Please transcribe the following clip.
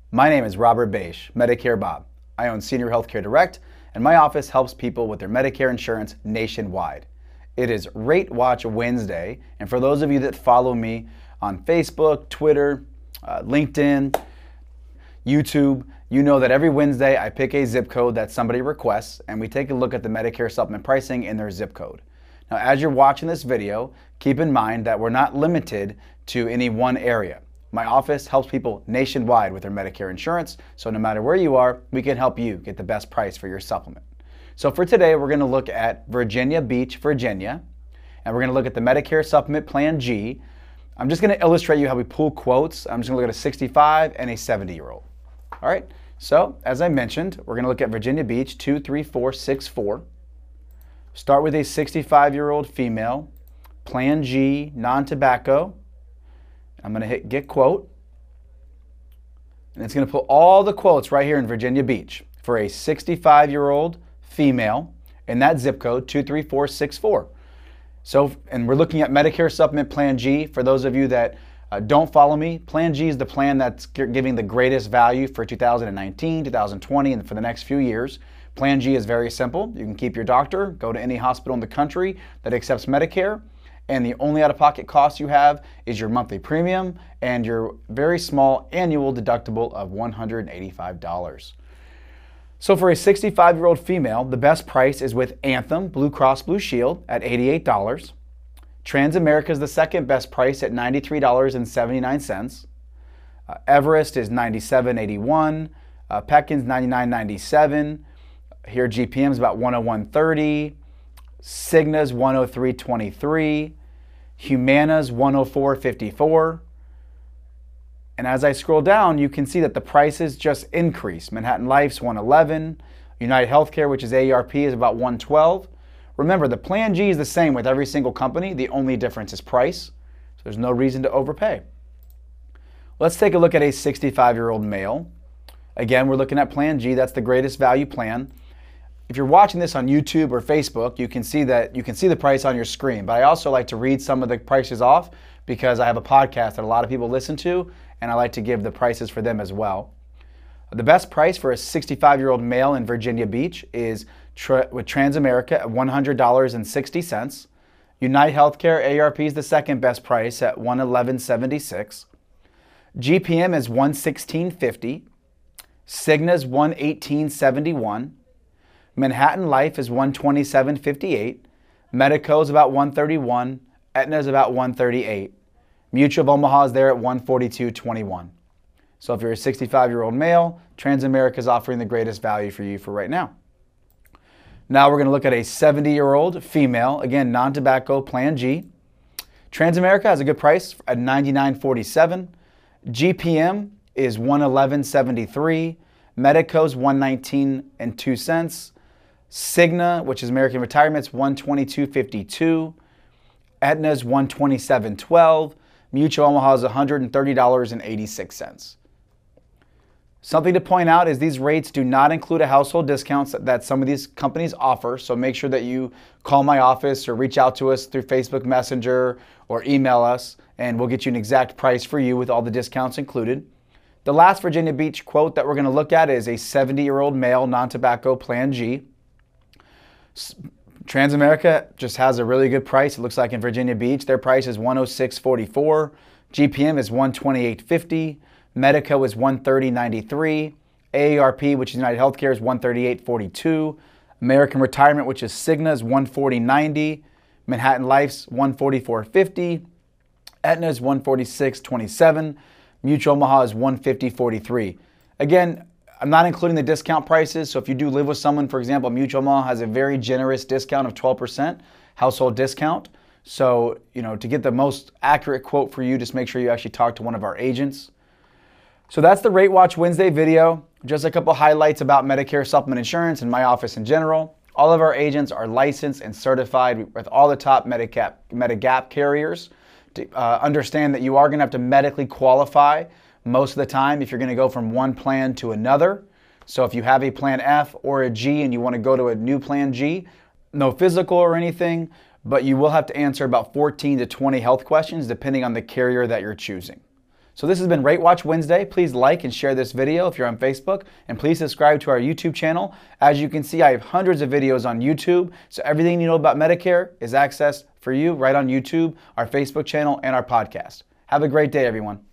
My name is Robert Bache, Medicare Bob. I own Senior Healthcare Direct, and my office helps people with their Medicare insurance nationwide. It is Rate Watch Wednesday, and for those of you that follow me on Facebook, Twitter, LinkedIn, YouTube, you know that every Wednesday I pick a zip code that somebody requests, and we take a look at the Medicare supplement pricing in their zip code. Now, as you're watching this video, keep in mind that we're not limited to any one area. My office helps people nationwide with their Medicare insurance, so no matter where you are, we can help you get the best price for your supplement. So for today, we're going to look at Virginia Beach, Virginia, and we're going to look at the Medicare Supplement Plan G. I'm just going to illustrate you how we pull quotes. I'm just going to look at a 65 and a 70-year-old. All right, so as I mentioned, we're going to look at Virginia Beach 23464. Start with a 65-year-old female, Plan G, non-tobacco. I'm going to hit Get Quote, and it's going to put all the quotes right here in Virginia Beach for a 65-year-old female in that zip code, 23464. So, and we're looking at Medicare Supplement Plan G. For those of you that don't follow me, Plan G is the plan that's giving the greatest value for 2019, 2020, and for the next few years. Plan G is very simple. You can keep your doctor, go to any hospital in the country that accepts Medicare, and the only out-of-pocket cost you have is your monthly premium and your very small annual deductible of $185. So for a 65-year-old female, the best price is with Anthem Blue Cross Blue Shield at $88. Transamerica is the second best price at $93.79. Everest is $97.81. Pekin's $99.97. Here GPM is about $101.30. Cigna's $103.23. Humana's $104.54. And as I scroll down, you can see that the prices just increase. Manhattan Life's $111. United Healthcare, which is AARP, is about $112. Remember, the Plan G is the same with every single company. The only difference is price. So there's no reason to overpay. Let's take a look at a 65-year-old male. Again, we're looking at Plan G. That's the greatest value plan. If you're watching this on YouTube or Facebook, you can see the price on your screen. But I also like to read some of the prices off because I have a podcast that a lot of people listen to, and I like to give the prices for them as well. The best price for a 65-year-old male in Virginia Beach is with Transamerica at $100.60. United Healthcare AARP is the second best price at $111.76. GPM is $116.50. Cigna's $118.71. Manhattan Life is $127.58. Medico is about $131. Aetna is about $138. Mutual of Omaha is there at $142.21. So if you're a 65-year-old male, Transamerica is offering the greatest value for you for right now. Now we're going to look at a 70-year-old female, again, non-tobacco Plan G. Transamerica has a good price at $99.47. GPM is $111.73. Medico's $119.02. Cigna, which is American Retirement's $122.52. Aetna's $127.12. Mutual Omaha is $130.86. Something to point out is these rates do not include a household discounts that some of these companies offer, so make sure that you call my office or reach out to us through Facebook Messenger or email us, and we'll get you an exact price for you with all the discounts included. The last Virginia Beach quote that we're going to look at is a 70-year-old male non-tobacco Plan G. Transamerica just has a really good price. It looks like in Virginia Beach, their price is $106.44. GPM is $128.50. Medico is $130.93. AARP, which is United Healthcare, is $138.42. American Retirement, which is Cigna, is $140.90. Manhattan Life's $144.50. Aetna is $146.27. Mutual Omaha is $150.43. Again, I'm not including the discount prices, so if you do live with someone, for example, Mutual Omaha has a very generous discount of 12% household discount. So, to get the most accurate quote for you, just make sure you actually talk to one of our agents. So that's the Rate Watch Wednesday video. Just a couple highlights about Medicare supplement insurance and my office in general. All of our agents are licensed and certified with all the top Medigap carriers. Understand that you are going to have to medically qualify most of the time if you're going to go from one plan to another. So if you have a Plan F or a G and you want to go to a new Plan G, no physical or anything, but you will have to answer about 14 to 20 health questions depending on the carrier that you're choosing. So this has been Rate Watch Wednesday. Please like and share this video if you're on Facebook, and please subscribe to our YouTube channel. As you can see, I have hundreds of videos on YouTube, so everything you know about Medicare is accessed for you right on YouTube, our Facebook channel, and our podcast. Have a great day, everyone.